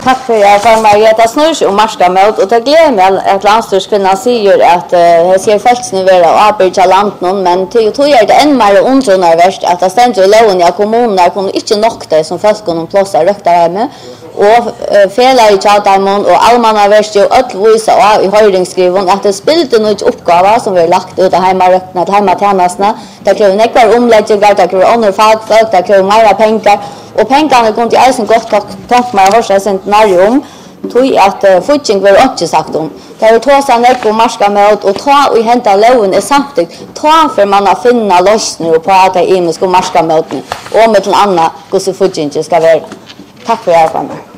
Tack för jag för Margareta snurr och marska mot och det glömmer mig att landstyrskvinnan säger att det ser fältsnivåer och arbeta land någon men till tror jag det än mer undrar värst att det ständer lån i kommunerna kommer inte nog det som folk kommer plåsa rökta hemma och felar i chatamon och allmänna värst och öllvisa och i höjningsskriven att det spilte något uppgåva som vi lagt ut hemma rökna hemma tjänsterna det kräver nekvar omläggningar det kräver andra fagfolk det kräver mer pengar och pengarna kom till isen gott tack med hörsa centenarium tog att futching var inte sagt om det är två nek och marska mot och ta och hämta lån är samtidigt ta för man att finna lösningar på att det är ska marska mot och med till andra hur så futching ska vara tack för hjälpen.